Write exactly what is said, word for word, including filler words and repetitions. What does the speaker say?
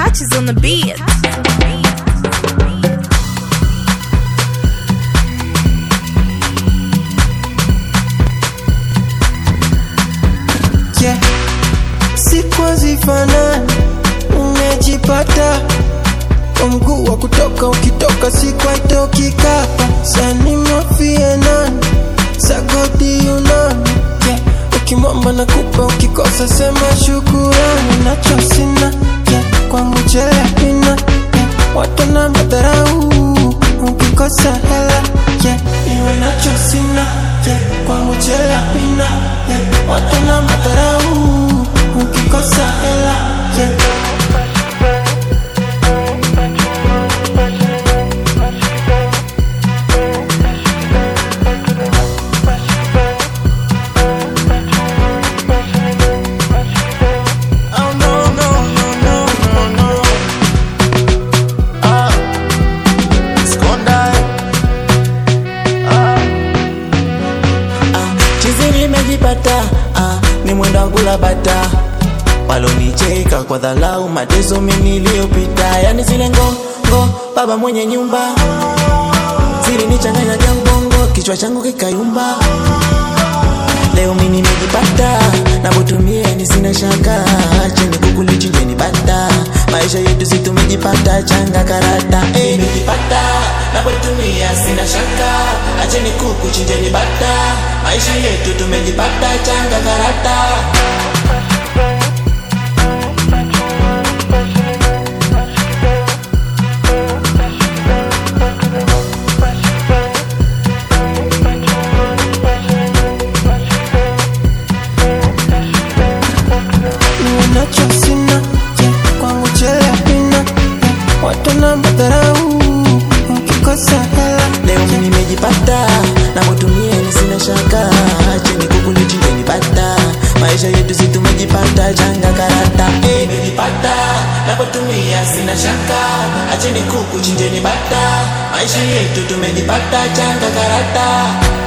touches on the beat. Yeah, siku zifanani, umejipata kwa mguu wa kutoka, ukitoka siku haitoki kapa. Sani mafia nani, sagodi unani. Yeah, ukimwamba na kupa, ukikosa sema shukurani. Nacho sina, yeah, kwangu chele pina. Yeah, watu na madharau, ukikosa hela. Yeah, iwe nacho sina, yeah, kwangu chele pina. Yeah, watu na madharau, ukikosa hela. Yeah. Nimejipata, ah, ni mwendo wa kula bata. Walonicheka kwa dhalau, mateso mimi niliyopita. Yani zile ngongo, baba mwenye nyumba zilinichanganya ubongo, kichwa changu kikayumba. Leo mimi nimejipata, na kutumia ni sina shaka. Chini kukuli chinjeni bata, maisha yetu si tumejipata, changa karata. Eh, nimejipata, na kutumia sina shaka. Acheni kuku chinjeni bata, maisha yetu tumejipata, changa karata. Nacho sina, yeah, kwangu chele pina. Yeah, watu na madharau, ukikosa hela. Leo mimi nimejipata, na kutumia ni sina shaka. Acheni kukuli chinjeni bata, maisha yetu si tumejipata, changa karata. Eh, nimejipata, na kutumia sina shaka. Acheni kuku chinjeni bata, maisha yetu tumejipata, changa karata.